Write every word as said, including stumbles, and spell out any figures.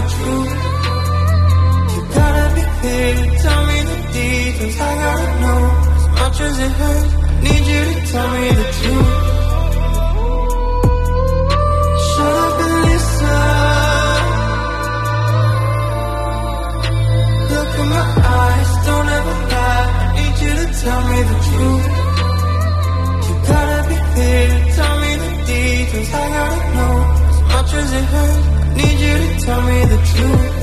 truth. You gotta be clear, tell me the details. I gotta know as much as it hurts. Need you to tell me the truth. Shut up and listen. Look in my eyes, don't ever lie. I need you to tell me the truth. You gotta be clear, tell me the details. I gotta know as much as it hurts. Need you to tell me the truth.